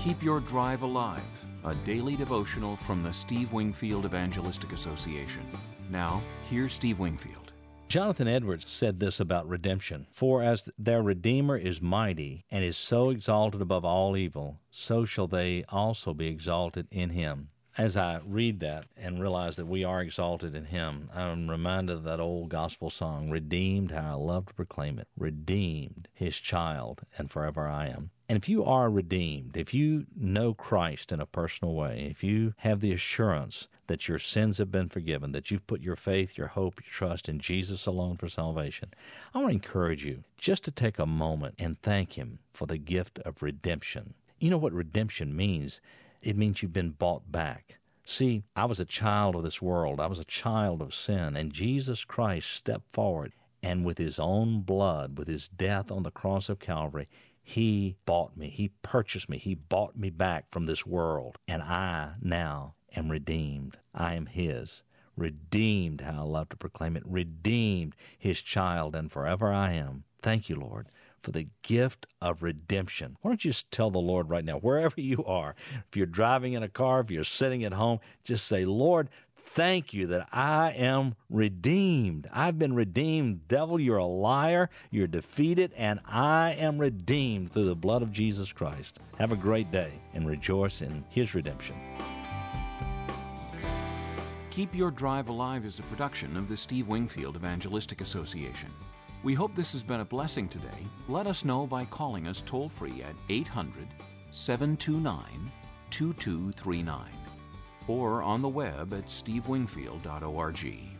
Keep Your Drive Alive, a daily devotional from the Steve Wingfield Evangelistic Association. Now, here's Steve Wingfield. Jonathan Edwards said this about redemption: "For as their Redeemer is mighty and is so exalted above all evil, so shall they also be exalted in him." As I read that and realize that we are exalted in him, I'm reminded of that old gospel song, "Redeemed, how I love to proclaim it. Redeemed, his child, and forever I am." And if you are redeemed, if you know Christ in a personal way, if you have the assurance that your sins have been forgiven, that you've put your faith, your hope, your trust in Jesus alone for salvation, I want to encourage you just to take a moment and thank him for the gift of redemption. You know what redemption means? It means you've been bought back. See, I was a child of this world. I was a child of sin, and Jesus Christ stepped forward, and with his own blood, with his death on the cross of Calvary, he bought me. He purchased me. He bought me back from this world, and I now am redeemed. I am his. Redeemed, how I love to proclaim it. Redeemed, his child, and forever I am. Thank you, Lord, for the gift of redemption. Why don't you just tell the Lord right now, wherever you are, if you're driving in a car, if you're sitting at home, just say, "Lord, thank you that I am redeemed. I've been redeemed. Devil, you're a liar. You're defeated, and I am redeemed through the blood of Jesus Christ." Have a great day and rejoice in his redemption. Keep Your Drive Alive is a production of the Steve Wingfield Evangelistic Association. We hope this has been a blessing today. Let us know by calling us toll-free at 800-729-2239 or on the web at stevewingfield.org.